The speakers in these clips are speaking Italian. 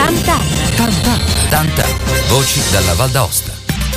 Tantan, voci dalla Val d'Aosta.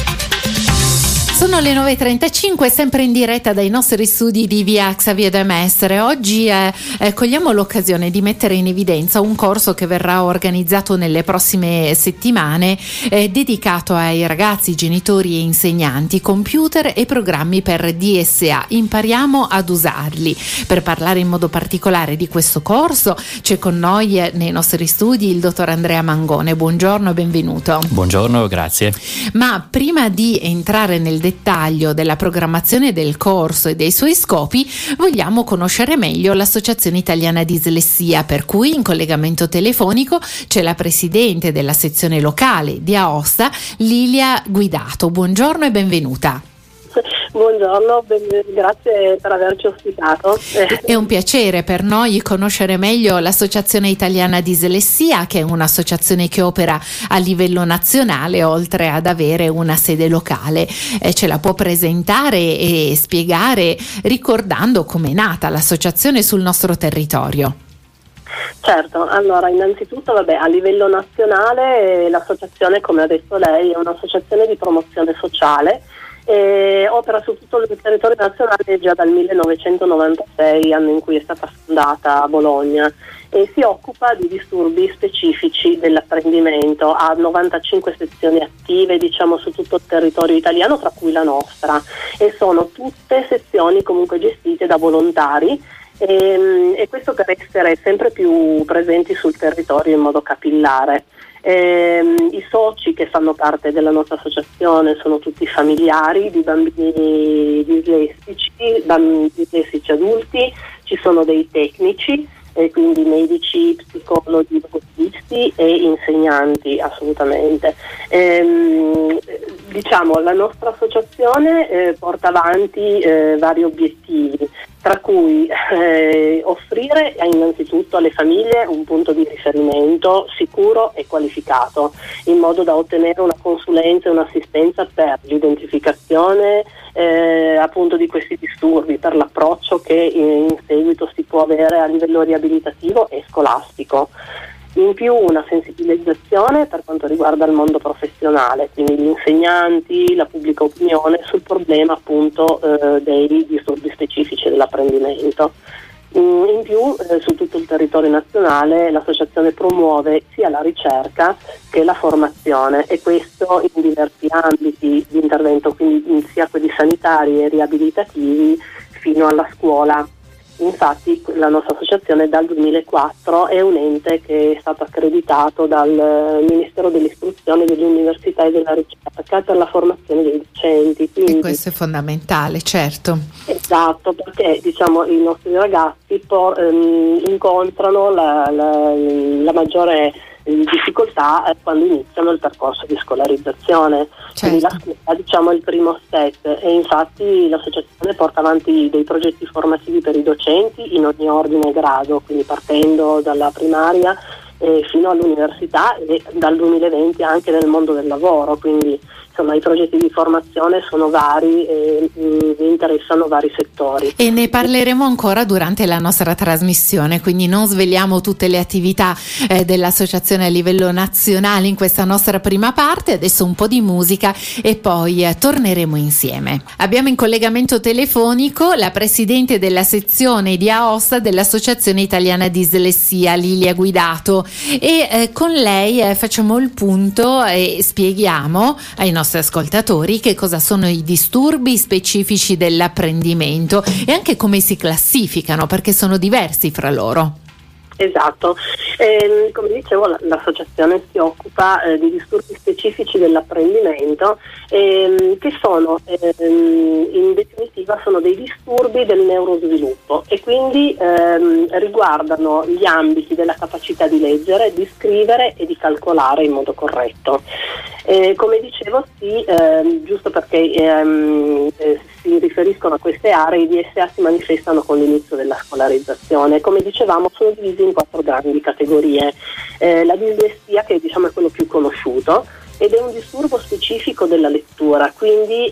Sono le 9.35, sempre in diretta dai nostri studi di via Xavier de Mestre. Oggi cogliamo l'occasione di mettere in evidenza un corso che verrà organizzato nelle prossime settimane, dedicato ai ragazzi, genitori e insegnanti, computer e programmi per DSA. Impariamo ad usarli. Per parlare in modo particolare di questo corso c'è con noi nei nostri studi il dottor Andrea Mangone. Buongiorno e benvenuto. Buongiorno, grazie. Ma prima di entrare nel dettaglio della programmazione del corso e dei suoi scopi, vogliamo conoscere meglio l'Associazione Italiana Dislessia, per cui in collegamento telefonico c'è la presidente della sezione locale di Aosta, Lilia Guidato. Buongiorno e benvenuta. Buongiorno, grazie per averci ospitato. È un piacere per noi conoscere meglio l'Associazione Italiana Dislessia, che è un'associazione che opera a livello nazionale oltre ad avere una sede locale. Ce la può presentare e spiegare ricordando com'è nata l'associazione sul nostro territorio? Certo, allora innanzitutto a livello nazionale l'associazione, come ha detto lei, è un'associazione di promozione sociale. Opera su tutto il territorio nazionale già dal 1996, anno in cui è stata fondata a Bologna, e si occupa di disturbi specifici dell'apprendimento. Ha 95 sezioni attive, su tutto il territorio italiano, tra cui la nostra, e sono tutte sezioni comunque gestite da volontari, e questo per essere sempre più presenti sul territorio in modo capillare. I soci che fanno parte della nostra associazione sono tutti familiari di bambini dislessici adulti, ci sono dei tecnici, quindi medici, psicologi, logopedisti e insegnanti, assolutamente. La nostra associazione porta avanti vari obiettivi, tra cui offrire innanzitutto alle famiglie un punto di riferimento sicuro e qualificato, in modo da ottenere una consulenza e un'assistenza per l'identificazione appunto di questi disturbi, per l'approccio che in seguito si può avere a livello riabilitativo e scolastico. In più una sensibilizzazione per quanto riguarda il mondo professionale, quindi gli insegnanti, la pubblica opinione sul problema appunto dei disturbi specifici dell'apprendimento. In più su tutto il territorio nazionale l'associazione promuove sia la ricerca che la formazione, e questo in diversi ambiti di intervento, quindi sia quelli sanitari e riabilitativi fino alla scuola. Infatti la nostra associazione dal 2004 è un ente che è stato accreditato dal Ministero dell'Istruzione, dell'Università e della Ricerca per la formazione dei docenti. Quindi, e questo è fondamentale, certo. Esatto, perché i nostri ragazzi incontrano la maggiore difficoltà quando iniziano il percorso di scolarizzazione. Certo. Quindi la scuola è il primo step, e infatti l'associazione porta avanti dei progetti formativi per i docenti in ogni ordine e grado, quindi partendo dalla primaria fino all'università, e dal 2020 anche nel mondo del lavoro, quindi i progetti di formazione sono vari e interessano vari settori. E ne parleremo ancora durante la nostra trasmissione, quindi non sveliamo tutte le attività dell'associazione a livello nazionale in questa nostra prima parte. Adesso un po' di musica e poi torneremo insieme. Abbiamo in collegamento telefonico la presidente della sezione di Aosta dell'Associazione Italiana Dislessia, Lilia Guidato, e con lei facciamo il punto e spieghiamo ai nostri ascoltatori che cosa sono i disturbi specifici dell'apprendimento e anche come si classificano, perché sono diversi fra loro. Esatto, come dicevo l'associazione si occupa di disturbi specifici dell'apprendimento, che sono in definitiva sono dei disturbi del neurosviluppo, e quindi riguardano gli ambiti della capacità di leggere, di scrivere e di calcolare in modo corretto. Come dicevo, giusto perché si riferiscono a queste aree, i DSA si manifestano con l'inizio della scolarizzazione. Come dicevamo, sono divisi in 4 grandi categorie. La dislessia, che è quello più conosciuto, ed è un disturbo specifico della lettura, quindi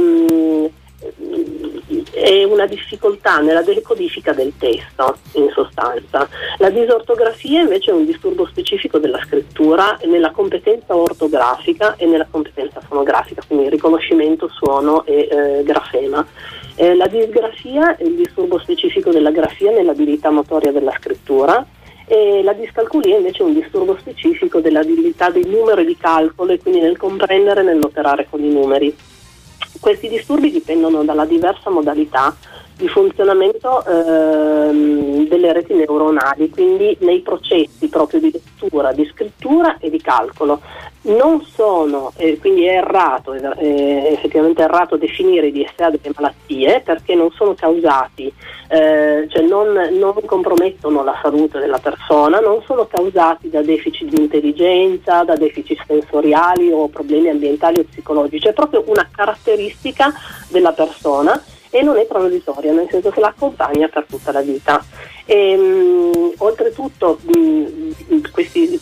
è una difficoltà nella decodifica del testo, in sostanza. La disortografia invece è un disturbo specifico della scrittura, scrittura, nella competenza ortografica e nella competenza fonografica, quindi riconoscimento, suono e grafema. La disgrafia è il disturbo specifico della grafia nell'abilità motoria della scrittura, e la discalculia invece è un disturbo specifico dell'abilità del numero e di calcolo, e quindi nel comprendere e nell'operare con i numeri. Questi disturbi dipendono dalla diversa modalità di funzionamento delle reti neuronali, quindi nei processi proprio di lettura, di scrittura e di calcolo. Non sono, quindi è errato, effettivamente è errato definire i DSA delle malattie, perché non sono causati, cioè non compromettono la salute della persona, non sono causati da deficit di intelligenza, da deficit sensoriali o problemi ambientali o psicologici, è proprio una caratteristica della persona e non è transitoria, nel senso che la accompagna per tutta la vita. Oltretutto questi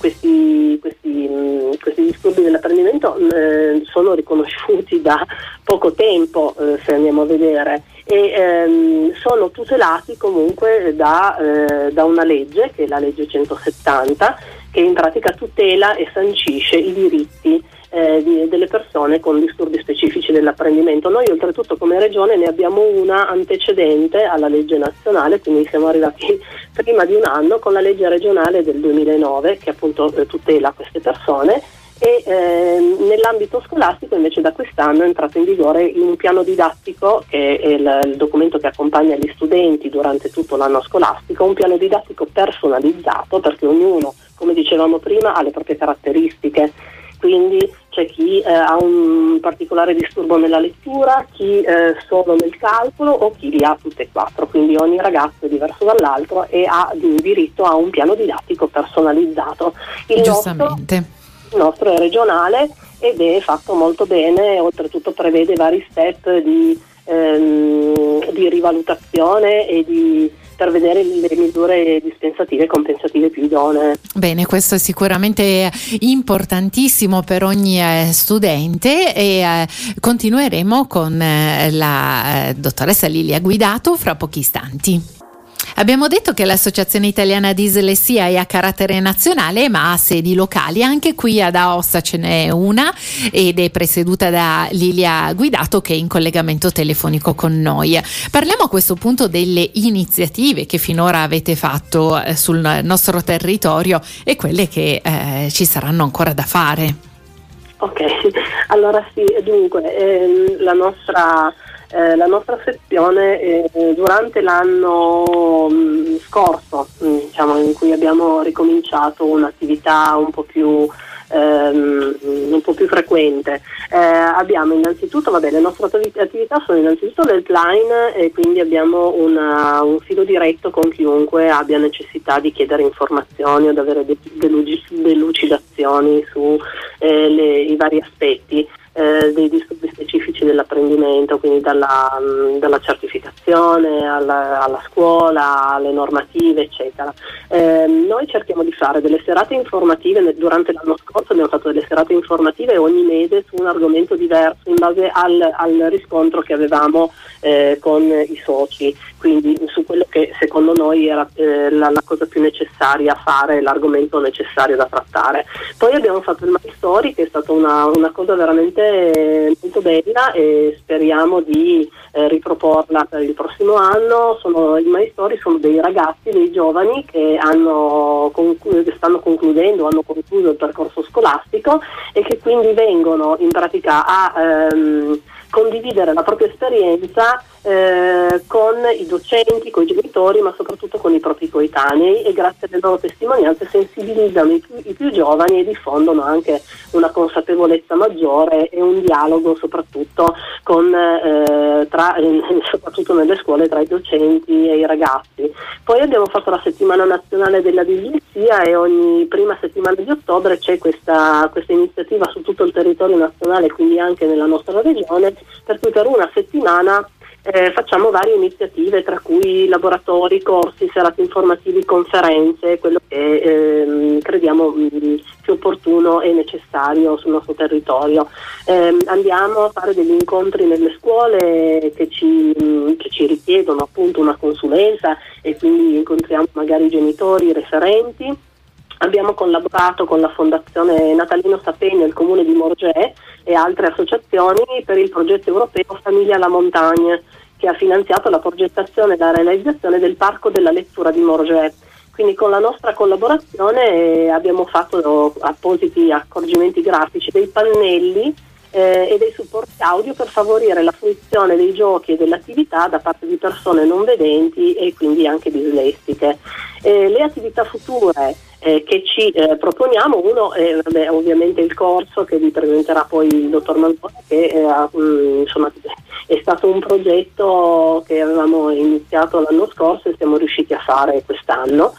disturbi dell'apprendimento sono riconosciuti da poco tempo, se andiamo a vedere, e sono tutelati comunque da una legge, che è la legge 170, che in pratica tutela e sancisce i diritti delle persone con disturbi specifici dell'apprendimento. Noi oltretutto come regione ne abbiamo una antecedente alla legge nazionale, quindi siamo arrivati prima di un anno con la legge regionale del 2009 che appunto tutela queste persone, e nell'ambito scolastico invece da quest'anno è entrato in vigore un piano didattico, che è il documento che accompagna gli studenti durante tutto l'anno scolastico, un piano didattico personalizzato, perché ognuno, come dicevamo prima, ha le proprie caratteristiche. Quindi c'è chi ha un particolare disturbo nella lettura, chi solo nel calcolo, o chi li ha tutte e quattro, quindi ogni ragazzo è diverso dall'altro e ha diritto a un piano didattico personalizzato. Il nostro è regionale ed è fatto molto bene, oltretutto prevede vari step di rivalutazione e per vedere le misure dispensative e compensative più idonee. Bene, questo è sicuramente importantissimo per ogni studente, e continueremo con la dottoressa Lilia Guidato fra pochi istanti. Abbiamo detto che l'Associazione Italiana Dislessia è a carattere nazionale ma ha sedi locali, anche qui ad Aosta ce n'è una ed è presieduta da Lilia Guidato, che è in collegamento telefonico con noi. Parliamo a questo punto delle iniziative che finora avete fatto sul nostro territorio e quelle che ci saranno ancora da fare. Ok, allora sì, dunque la nostra sezione durante l'anno scorso, diciamo, in cui abbiamo ricominciato un'attività un po' più frequente, abbiamo innanzitutto, le nostre attività sono innanzitutto l'helpline, e quindi abbiamo un filo diretto con chiunque abbia necessità di chiedere informazioni o di avere delucidazioni su i vari aspetti dei disturbi specifici dell'apprendimento, quindi dalla certificazione alla scuola, alle normative, eccetera. Noi cerchiamo di fare delle serate informative. Durante l'anno scorso abbiamo fatto delle serate informative ogni mese su un argomento diverso in base al riscontro che avevamo con i soci, quindi su quello che secondo noi era la cosa più necessaria a fare, l'argomento necessario da trattare. Poi abbiamo fatto il My Story, che è stata una cosa veramente molto bella, e speriamo di riproporla per il prossimo anno. I My Story sono dei ragazzi, dei giovani che stanno concludendo, hanno concluso il percorso scolastico, e che quindi vengono in pratica a condividere la propria esperienza con i docenti, con i genitori, ma soprattutto con i propri coetanei, e grazie alle loro testimonianze sensibilizzano i più giovani e diffondono anche una consapevolezza maggiore e un dialogo soprattutto soprattutto nelle scuole tra i docenti e i ragazzi. Poi abbiamo fatto la settimana nazionale della dislessia, e ogni prima settimana di ottobre c'è questa iniziativa su tutto il territorio nazionale, quindi anche nella nostra regione, per cui per una settimana facciamo varie iniziative, tra cui laboratori, corsi, serate informativi, conferenze, quello che crediamo più opportuno e necessario sul nostro territorio. Andiamo a fare degli incontri nelle scuole che ci richiedono appunto una consulenza, e quindi incontriamo magari i genitori, i referenti. Abbiamo collaborato con la Fondazione Natalino Sapeni, il Comune di Morgè e altre associazioni per il progetto europeo Famiglia alla Montagne, che ha finanziato la progettazione e la realizzazione del Parco della Lettura di Morgè. Quindi con la nostra collaborazione abbiamo fatto appositi accorgimenti grafici, dei pannelli e dei supporti audio per favorire la fruizione dei giochi e dell'attività da parte di persone non vedenti e quindi anche dislessiche. Le attività future che ci proponiamo, uno è ovviamente il corso che vi presenterà poi il dottor Mangone, che insomma è stato un progetto che avevamo iniziato l'anno scorso e siamo riusciti a fare quest'anno.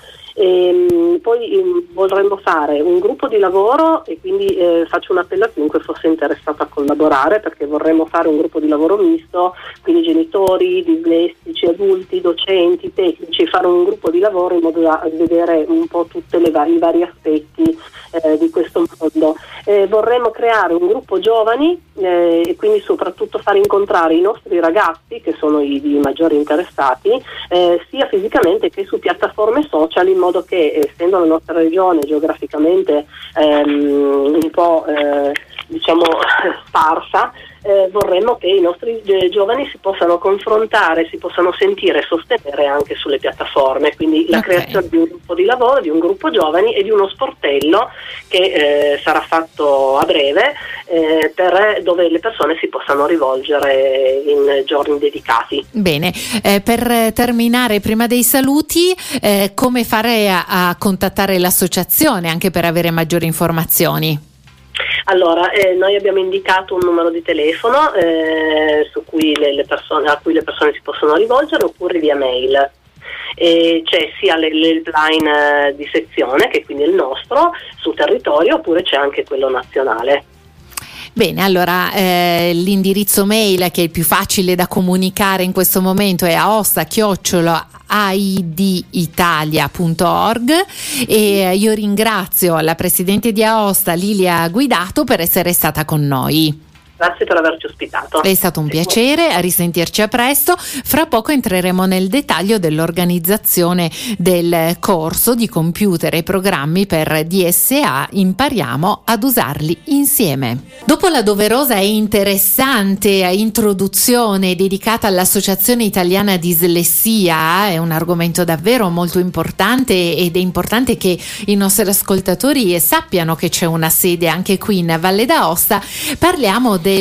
Poi vorremmo fare un gruppo di lavoro e quindi faccio un appello a chiunque fosse interessato a collaborare, perché vorremmo fare un gruppo di lavoro misto, quindi genitori, dislessici, adulti, docenti, tecnici, fare un gruppo di lavoro in modo da vedere un po' tutti i vari aspetti di questo mondo. Vorremmo creare un gruppo giovani e quindi soprattutto far incontrare i nostri ragazzi, che sono i maggiori interessati, sia fisicamente che su piattaforme social, in modo che, essendo la nostra regione geograficamente un po' diciamo sparsa, vorremmo che i nostri giovani si possano confrontare, si possano sentire e sostenere anche sulle piattaforme, quindi la creazione di un gruppo di lavoro, di un gruppo giovani e di uno sportello che sarà fatto a breve, dove le persone si possano rivolgere in giorni dedicati. Bene, per terminare, prima dei saluti, come fare a contattare l'associazione anche per avere maggiori informazioni? Allora, noi abbiamo indicato un numero di telefono a cui le persone si possono rivolgere, oppure via mail. C'è sia l'helpline di sezione, che quindi è il nostro, sul territorio, oppure c'è anche quello nazionale. Bene, allora l'indirizzo mail, che è il più facile da comunicare in questo momento, è aosta@aiditalia.org, e io ringrazio la presidente di Aosta, Lilia Guidato, per essere stata con noi. Grazie per averci ospitato. È stato un piacere, a risentirci a presto. Fra poco entreremo nel dettaglio dell'organizzazione del corso di computer e programmi per DSA. Impariamo ad usarli insieme. Dopo la doverosa e interessante introduzione dedicata all'Associazione Italiana Dislessia, è un argomento davvero molto importante, ed è importante che i nostri ascoltatori sappiano che c'è una sede anche qui in Valle d'Aosta. Parliamo del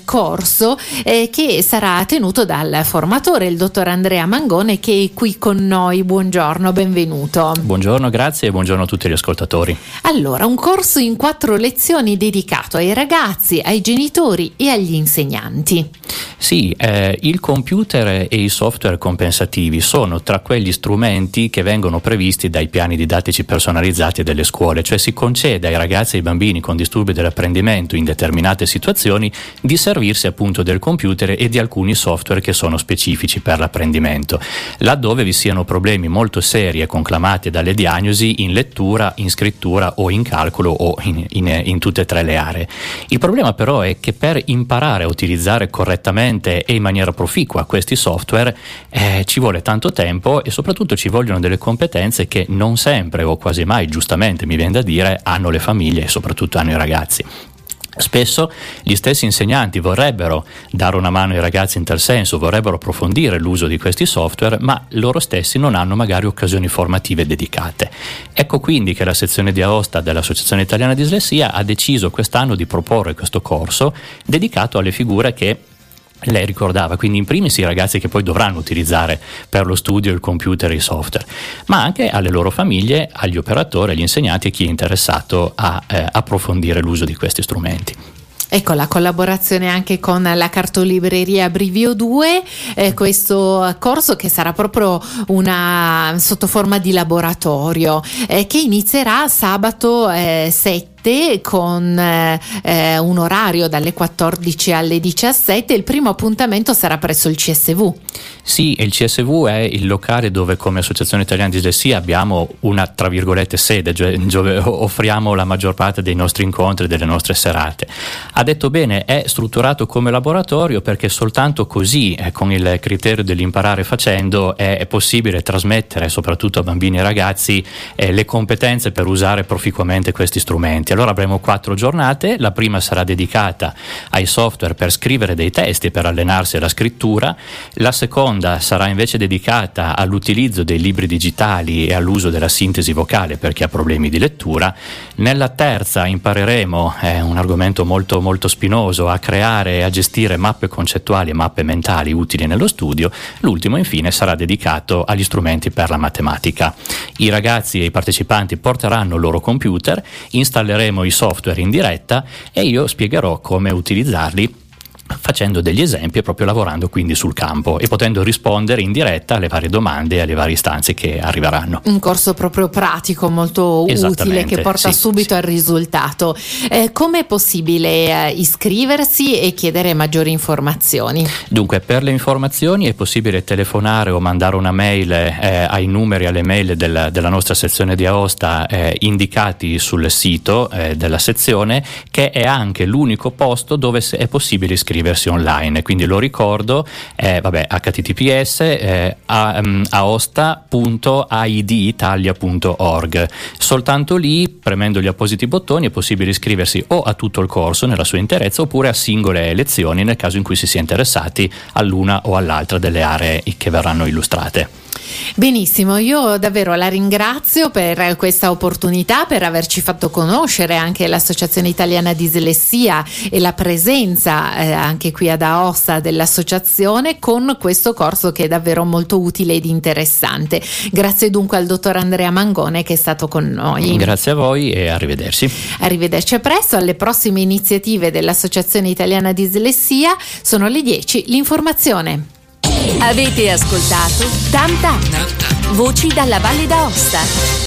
corso che sarà tenuto dal formatore, il dottor Andrea Mangone, che è qui con noi. Buongiorno, benvenuto. Buongiorno, grazie, e buongiorno a tutti gli ascoltatori. Allora, un corso in 4 lezioni dedicato ai ragazzi, ai genitori e agli insegnanti. Sì, il computer e i software compensativi sono tra quegli strumenti che vengono previsti dai piani didattici personalizzati delle scuole, cioè si concede ai ragazzi e ai bambini con disturbi dell'apprendimento in determinate situazioni di servirsi appunto del computer e di alcuni software che sono specifici per l'apprendimento, laddove vi siano problemi molto seri e conclamati dalle diagnosi in lettura, in scrittura o in calcolo o in tutte e tre le aree. Il problema però è che per imparare a utilizzare correttamente e in maniera proficua questi software ci vuole tanto tempo, e soprattutto ci vogliono delle competenze che non sempre, o quasi mai, giustamente mi viene da dire, hanno le famiglie e soprattutto hanno i ragazzi. Spesso gli stessi insegnanti vorrebbero dare una mano ai ragazzi in tal senso, vorrebbero approfondire l'uso di questi software, ma loro stessi non hanno magari occasioni formative dedicate. Ecco quindi che la sezione di Aosta dell'Associazione Italiana Dislessia ha deciso quest'anno di proporre questo corso dedicato alle figure che lei ricordava, quindi in primis i ragazzi che poi dovranno utilizzare per lo studio il computer e i software, ma anche alle loro famiglie, agli operatori, agli insegnanti e chi è interessato a approfondire l'uso di questi strumenti. Ecco, la collaborazione anche con la cartolibreria Brivio 2, questo corso che sarà proprio una sotto forma di laboratorio, che inizierà sabato 7 17 con un orario dalle 14 alle 17. Il primo appuntamento sarà presso il CSV. Sì, il CSV è il locale dove come Associazione Italiana di Dislessia abbiamo una tra virgolette sede, dove offriamo la maggior parte dei nostri incontri e delle nostre serate. Ha detto bene, è strutturato come laboratorio perché soltanto così, con il criterio dell'imparare facendo, è possibile trasmettere soprattutto a bambini e ragazzi le competenze per usare proficuamente questi strumenti. Allora avremo 4 giornate, la prima sarà dedicata ai software per scrivere dei testi e per allenarsi alla scrittura, la seconda sarà invece dedicata all'utilizzo dei libri digitali e all'uso della sintesi vocale per chi ha problemi di lettura. Nella terza impareremo, è un argomento molto molto spinoso, a creare e a gestire mappe concettuali e mappe mentali utili nello studio. L'ultimo infine sarà dedicato agli strumenti per la matematica. I ragazzi e i partecipanti porteranno il loro computer, installeremo i software in diretta e io spiegherò come utilizzarli, facendo degli esempi e proprio lavorando quindi sul campo e potendo rispondere in diretta alle varie domande e alle varie istanze che arriveranno. Un corso proprio pratico, molto utile, che porta subito al risultato. Come è possibile iscriversi e chiedere maggiori informazioni? Dunque, per le informazioni è possibile telefonare o mandare una mail ai numeri, alle mail della nostra sezione di Aosta indicati sul sito della sezione, che è anche l'unico posto dove è possibile iscriversi online, quindi lo ricordo, https aosta.aiditalia.org. soltanto lì, premendo gli appositi bottoni, è possibile iscriversi o a tutto il corso nella sua interezza oppure a singole lezioni nel caso in cui si sia interessati all'una o all'altra delle aree che verranno illustrate. Benissimo, io davvero la ringrazio per questa opportunità, per averci fatto conoscere anche l'Associazione Italiana Dislessia e la presenza anche qui ad Aosta dell'associazione con questo corso che è davvero molto utile ed interessante. Grazie dunque al dottor Andrea Mangone che è stato con noi. Grazie a voi e arrivederci. Arrivederci a presto. Alle prossime iniziative dell'Associazione Italiana Dislessia. Sono le 10, l'informazione. Avete ascoltato Tam Tam, voci dalla Valle d'Aosta.